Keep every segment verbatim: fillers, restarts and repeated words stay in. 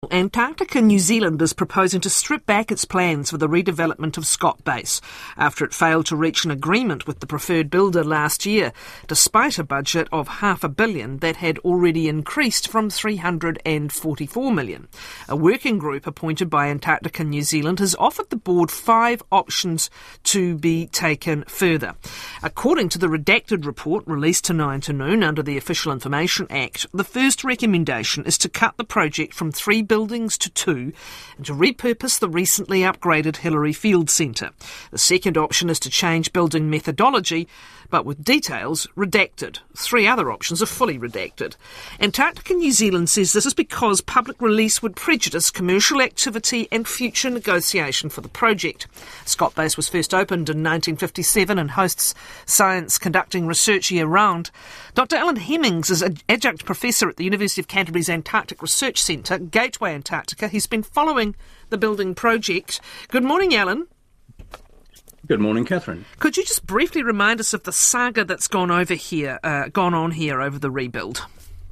Antarctica New Zealand is proposing to strip back its plans for the redevelopment of Scott Base after it failed to reach an agreement with the preferred builder last year, despite a budget of half a billion that had already increased from three hundred forty-four million. A working group appointed by Antarctica New Zealand has offered the board five options to be taken further. According to the redacted report released tonight to noon under the Official Information Act, the first recommendation is to cut the project from three buildings to two and to repurpose the recently upgraded Hillary Field Centre. The second option is to change building methodology, but with details redacted. Three other options are fully redacted. Antarctica New Zealand says this is because public release would prejudice commercial activity and future negotiation for the project. Scott Base was first opened in nineteen fifty-seven and hosts science conducting research year-round. Doctor Alan Hemmings is an adjunct professor at the University of Canterbury's Antarctic Research Centre, Gateway Antarctica. He's been following the building project. Good morning, Alan. Good morning, Catherine. Could you just briefly remind us of the saga that's gone over here, uh, gone on here over the rebuild?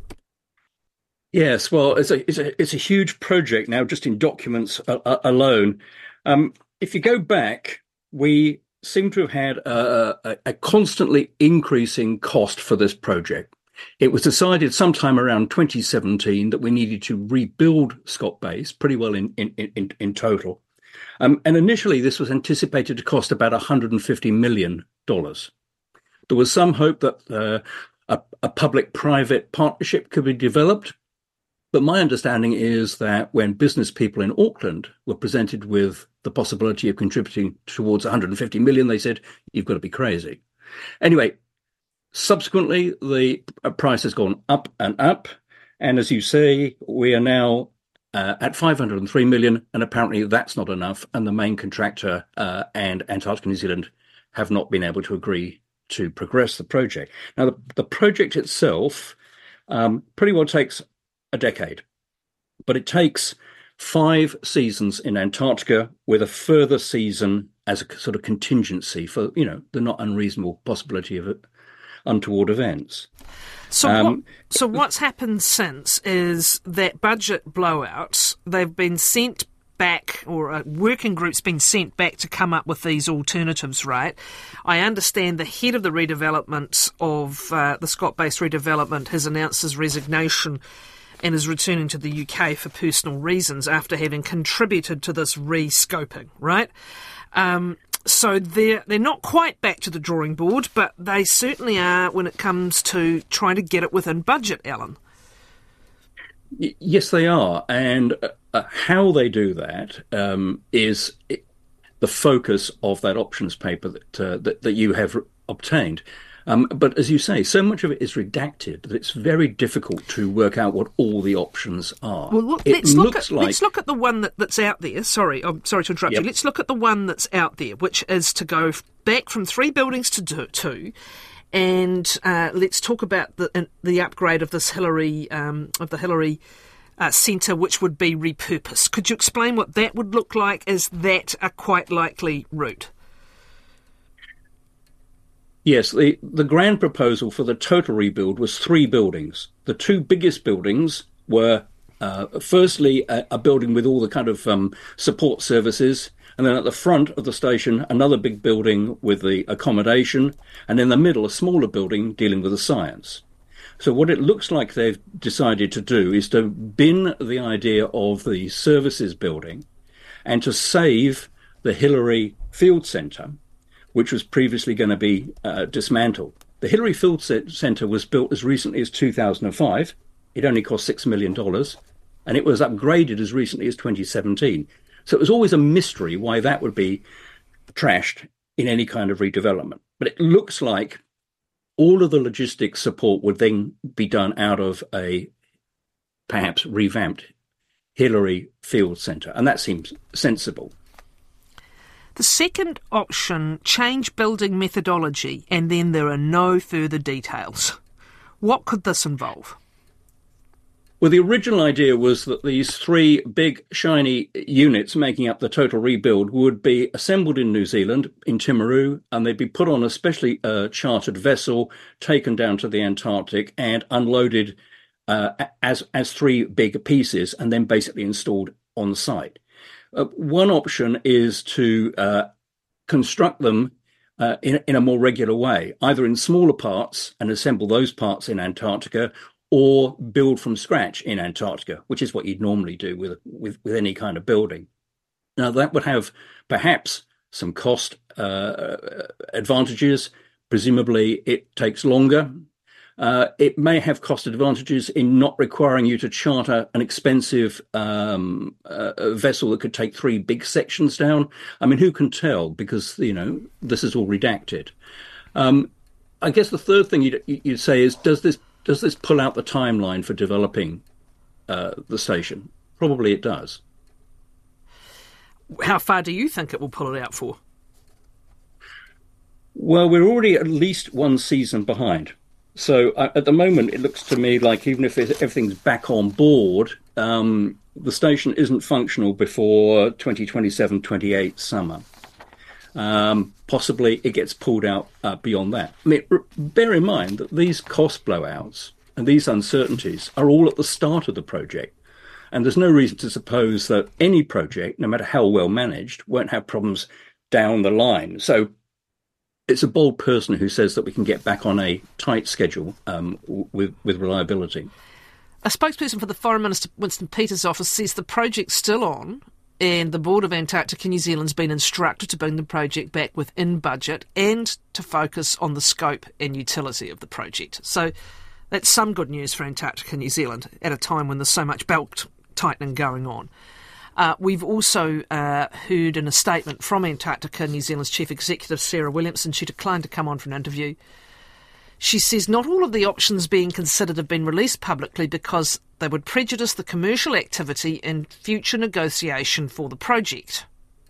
Yes, well, it's a it's a it's a huge project now, just in documents uh, uh, alone. Um, if you go back, we seem to have had a, a, a constantly increasing cost for this project. It was decided sometime around twenty seventeen that we needed to rebuild Scott Base pretty well in in in, in total. Um, and initially, this was anticipated to cost about one hundred fifty million dollars. There was some hope that uh, a, a public-private partnership could be developed. But my understanding is that when business people in Auckland were presented with the possibility of contributing towards one hundred fifty million dollars, they said, you've got to be crazy. Anyway, subsequently, the price has gone up and up. And as you say, we are now Uh, at five hundred three million dollars, and apparently that's not enough, and the main contractor uh, and Antarctica New Zealand have not been able to agree to progress the project. Now, the, the project itself um, pretty well takes a decade, but it takes five seasons in Antarctica with a further season as a sort of contingency for, you know, the not unreasonable possibility of it, untoward events. So, um, what, so what's happened since is that budget blowout. They've been sent back, or a working group's been sent back to come up with these alternatives, right? I understand the head of the redevelopment of uh, the Scott Base redevelopment has announced his resignation and is returning to the U K for personal reasons after having contributed to this re-scoping, right? Um, So they're, they're not quite back to the drawing board, but they certainly are when it comes to trying to get it within budget, Alan. Y- yes, they are. And uh, how they do that um, is it, the focus of that options paper that, uh, that, that you have obtained. Um, but as you say, so much of it is redacted that it's very difficult to work out what all the options are. Well, look, it let's, look at, like... let's look at the one that, that's out there. Sorry, I'm sorry to interrupt yep. you. Let's look at the one that's out there, which is to go back from three buildings to two. And uh, let's talk about the the upgrade of this Hillary um, of the Hillary uh, Centre, which would be repurposed. Could you explain what that would look like? Is that a quite likely route? Yes, the, the grand proposal for the total rebuild was three buildings. The two biggest buildings were, uh, firstly, a, a building with all the kind of um, support services, and then at the front of the station, another big building with the accommodation, and in the middle, a smaller building dealing with the science. So what it looks like they've decided to do is to bin the idea of the services building and to save the Hillary Field Centre, which was previously going to be uh, dismantled. The Hillary Field Centre was built as recently as two thousand five. It only cost six million dollars, and it was upgraded as recently as twenty seventeen. So it was always a mystery why that would be trashed in any kind of redevelopment. But it looks like all of the logistics support would then be done out of a perhaps revamped Hillary Field Centre, and that seems sensible. The second option, change building methodology, and then there are no further details. What could this involve? Well, the original idea was that these three big, shiny units making up the total rebuild would be assembled in New Zealand, in Timaru, and they'd be put on a specially uh, chartered vessel, taken down to the Antarctic and unloaded uh, as as three big pieces and then basically installed on site. Uh, one option is to uh, construct them uh, in, in a more regular way, either in smaller parts and assemble those parts in Antarctica, or build from scratch in Antarctica, which is what you'd normally do with, with, with any kind of building. Now, that would have perhaps some cost uh, advantages. Presumably, it takes longer. Uh, it may have cost advantages in not requiring you to charter an expensive um, uh, vessel that could take three big sections down. I mean, who can tell? Because, you know, this is all redacted. Um, I guess the third thing you'd, you'd say is, does this does this pull out the timeline for developing uh, the station? Probably it does. How far do you think it will pull it out for? Well, we're already at least one season behind. So uh, at the moment, it looks to me like even if everything's back on board, um, the station isn't functional before twenty twenty-seven twenty-eight summer. Um, possibly it gets pulled out uh, beyond that. I mean, bear in mind that these cost blowouts and these uncertainties are all at the start of the project. And there's no reason to suppose that any project, no matter how well managed, won't have problems down the line. So it's a bold person who says that we can get back on a tight schedule um, with, with reliability. A spokesperson for the Foreign Minister Winston Peters' office says the project's still on, and the Board of Antarctica New Zealand's been instructed to bring the project back within budget and to focus on the scope and utility of the project. So that's some good news for Antarctica New Zealand at a time when there's so much belt tightening going on. Uh, we've also uh, heard in a statement from Antarctica New Zealand's Chief Executive, Sarah Williamson. She declined to come on for an interview. She says not all of the options being considered have been released publicly because they would prejudice the commercial activity in future negotiation for the project.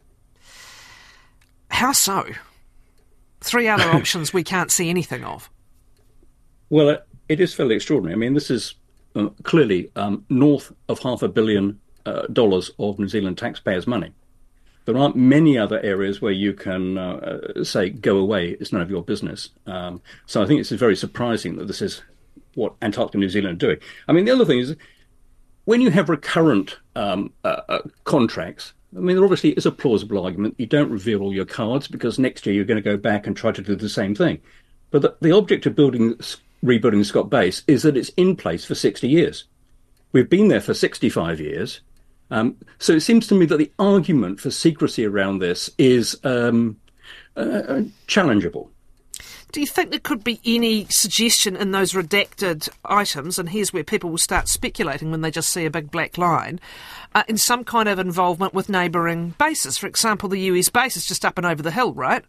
How so? Three other options we can't see anything of. Well, it, it is fairly extraordinary. I mean, this is uh, clearly um, north of half a billion uh, dollars of New Zealand taxpayers' money. There aren't many other areas where you can uh, say, go away, it's none of your business. Um, so I think it's very surprising that this is what Antarctica New Zealand are doing. I mean, the other thing is, when you have recurrent um, uh, uh, contracts, I mean, there obviously is a plausible argument. You don't reveal all your cards because next year you're going to go back and try to do the same thing. But the, the object of building, rebuilding Scott Base is that it's in place for sixty years. We've been there for sixty-five years. Um, so it seems to me that the argument for secrecy around this is um, uh, challengeable. Do you think there could be any suggestion in those redacted items, and here's where people will start speculating when they just see a big black line, uh, in some kind of involvement with neighbouring bases? For example, the U S base is just up and over the hill, right?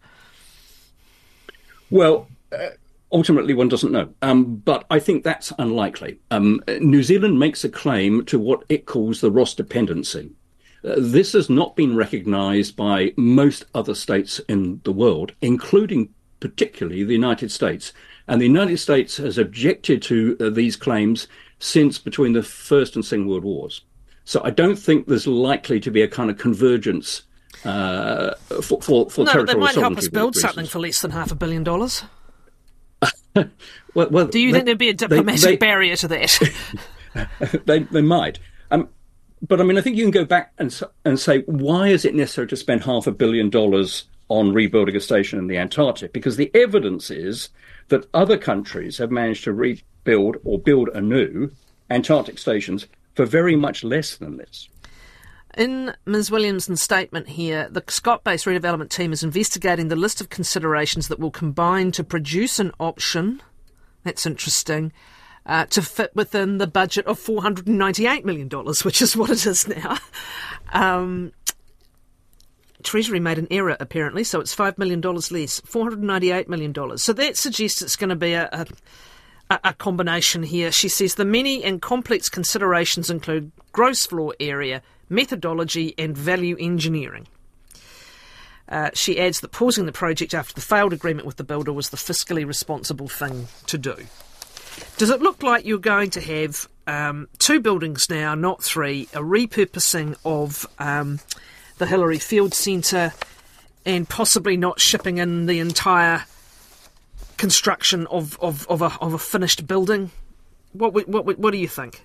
Well, uh, ultimately, one doesn't know. Um, but I think that's unlikely. Um, New Zealand makes a claim to what it calls the Ross dependency. Uh, this has not been recognised by most other states in the world, including particularly the United States. And the United States has objected to uh, these claims since between the First and Second World Wars. So I don't think there's likely to be a kind of convergence uh, for, for, for no, territorial sovereignty. No, but they might help us build something for less than half a billion dollars. well, well, Do you they, think there'd be a diplomatic they, they, barrier to that? they, they might. Um, but I mean, I think you can go back and, and say, why is it necessary to spend half a billion dollars on rebuilding a station in the Antarctic? Because the evidence is that other countries have managed to rebuild or build anew Antarctic stations for very much less than this. In Miz Williamson's statement here, the Scott Base redevelopment team is investigating the list of considerations that will combine to produce an option, that's interesting, uh, to fit within the budget of four hundred ninety-eight million dollars, which is what it is now. Um, Treasury made an error, apparently, so it's five million dollars less, four hundred ninety-eight million dollars. So that suggests it's going to be a, a, a combination here. She says the many and complex considerations include gross floor area, methodology and value engineering. Uh, she adds that pausing the project after the failed agreement with the builder was the fiscally responsible thing to do. Does it look like you're going to have um, two buildings now, not three, a repurposing of um, the Hillary Field Centre and possibly not shipping in the entire construction of, of, of, a, of a finished building What what what do you think?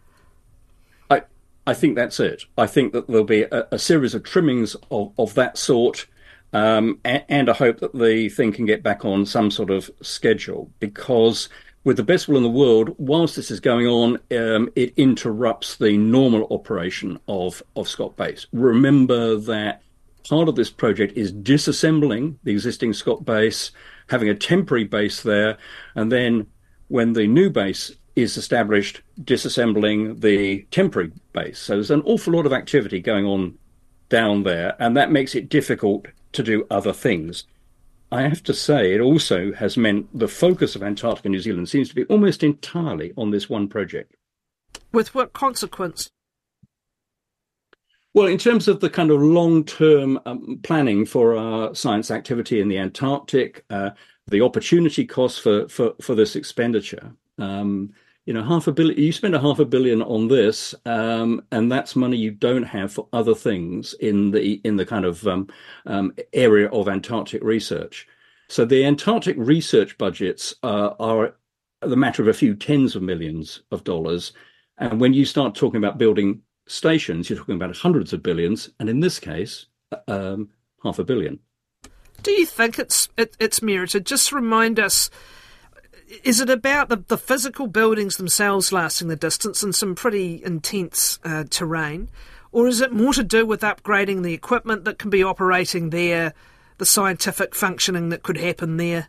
I I think that's it. I think that there'll be a, a series of trimmings of, of that sort, um, and, and I hope that the thing can get back on some sort of schedule, because with the best will in the world, whilst this is going on, um, it interrupts the normal operation of, of Scott Base. Remember that part of this project is disassembling the existing Scott Base, having a temporary base there, and then when the new base is established, disassembling the temporary base. So there's an awful lot of activity going on down there, and that makes it difficult to do other things. I have to say, it also has meant the focus of Antarctica New Zealand seems to be almost entirely on this one project. With what consequence? Well, in terms of the kind of long-term um, planning for our science activity in the Antarctic, uh, the opportunity cost for, for, for this expenditure, um, you know, half a billion, you spend a half a billion on this, um, and that's money you don't have for other things in the in the kind of um, um, area of Antarctic research. So the Antarctic research budgets uh, are the matter of a few tens of millions of dollars. And when you start talking about building stations, you're talking about hundreds of billions, and in this case, um, half a billion. Do you think it's it, it's merited? Just remind us, is it about the, the physical buildings themselves lasting the distance in some pretty intense uh, terrain, or is it more to do with upgrading the equipment that can be operating there, the scientific functioning that could happen there?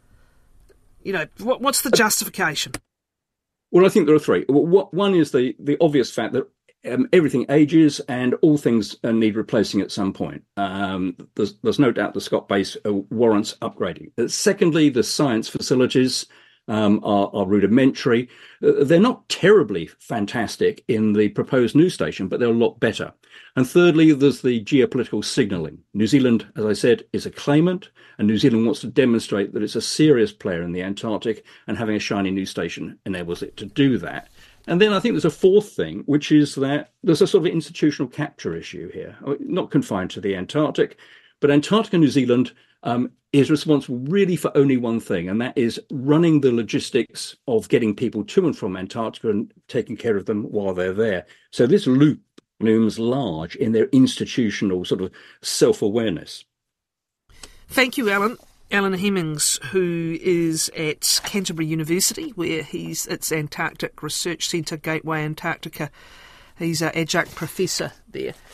You know, what, what's the justification? Well, I think there are three. One is the, the obvious fact that Um, everything ages and all things uh, need replacing at some point. Um, there's, there's no doubt the Scott Base uh, warrants upgrading. Uh, secondly, the science facilities um, are, are rudimentary. Uh, they're not terribly fantastic in the proposed new station, but they're a lot better. And thirdly, there's the geopolitical signalling. New Zealand, as I said, is a claimant, and New Zealand wants to demonstrate that it's a serious player in the Antarctic, and having a shiny new station enables it to do that. And then I think there's a fourth thing, which is that there's a sort of institutional capture issue here, not confined to the Antarctic, but Antarctica New Zealand um, is responsible really for only one thing, and that is running the logistics of getting people to and from Antarctica and taking care of them while they're there. So this loop looms large in their institutional sort of self-awareness. Thank you, Alan. Alan Hemmings, who is at Canterbury University, where he's its Antarctic Research Centre, Gateway Antarctica. He's an adjunct professor there.